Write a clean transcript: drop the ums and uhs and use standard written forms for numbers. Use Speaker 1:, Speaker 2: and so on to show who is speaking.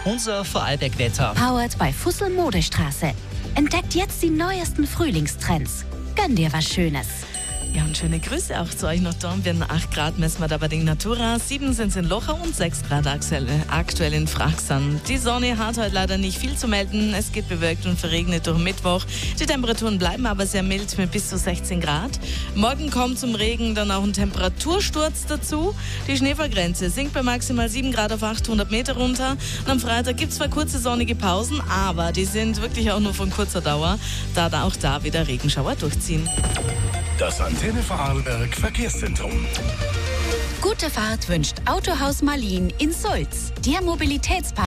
Speaker 1: unser Vorarlberg-Wetter.
Speaker 2: Powered bei Fussel Modestraße. Entdeckt jetzt die neuesten Frühlingstrends. Gönn dir was Schönes.
Speaker 3: Ja, und schöne Grüße auch zu euch nach Dornbirn. 8 Grad messen wir da bei den Natura, 7 sind es in Locher und 6 Grad aktuell in Fraxern. Die Sonne hat heute leider nicht viel zu melden. Es geht bewölkt und verregnet durch Mittwoch. Die Temperaturen bleiben aber sehr mild mit bis zu 16 Grad. Morgen kommt zum Regen dann auch ein Temperatursturz dazu. Die Schneefallgrenze sinkt bei maximal 7 Grad auf 800 Meter runter. Und am Freitag gibt es zwar kurze sonnige Pausen, aber die sind wirklich auch nur von kurzer Dauer, da auch da wieder Regenschauer durchziehen.
Speaker 4: Das Antenne Vorarlberg Verkehrszentrum.
Speaker 2: Gute Fahrt wünscht Autohaus Marlin in Sulz. Der Mobilitätspartner